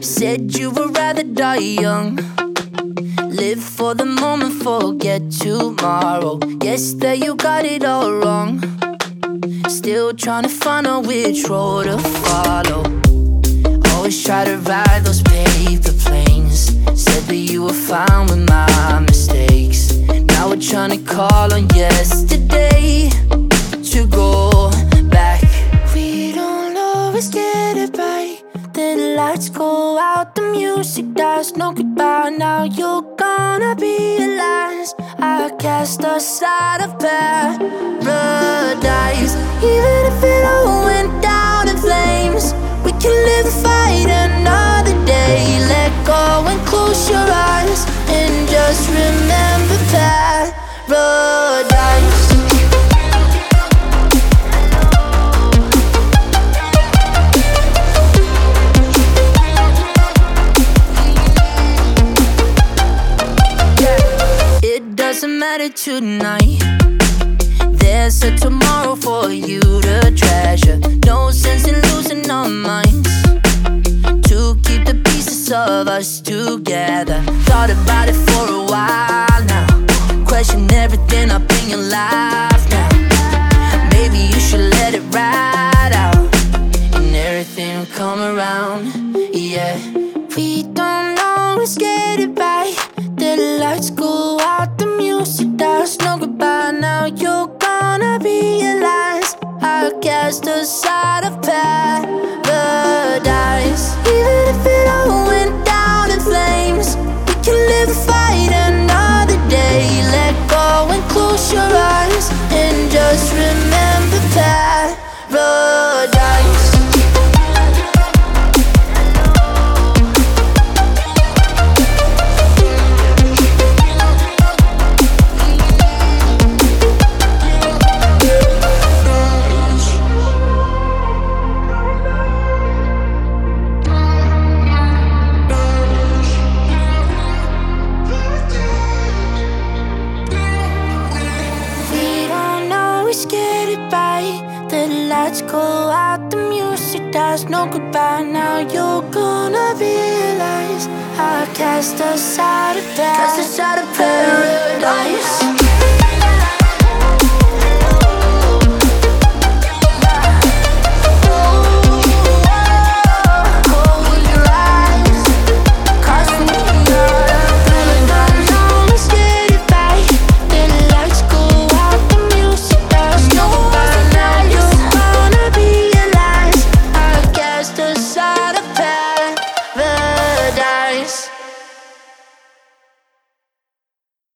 Said you would rather die young. Live for the moment, forget tomorrow. Guess that you got it all wrong. Still trying to find out which road to follow. Always try to ride those paper planes. Said that you were fine with my mistakes. Now we're trying to call on yesterday to go back. We don't always get it right. Then the lights go out, the music dies, no goodbye. Now you're gonna be realize I cast aside of paradise. Even if it all went down in flames, we can live and fight another day. Let go and close your eyes and just remember paradise. Doesn't matter tonight. There's a tomorrow for you to treasure. No sense in losing our minds. To keep the pieces of us together. Thought about it for a while now. Question everything up in your life now. Maybe you should let it ride out, and everything will come around. Yeah, we don't always get it right. The lights go out, the music dies, no goodbye. Now you're gonna realize I cast aside of paradise. Even if it all went down in flames, we can live and fight another day. Let go and close your eyes and just remember paradise. Go out, the music dies, no goodbye. Now you're gonna realize I cast aside of paradise. Paradise.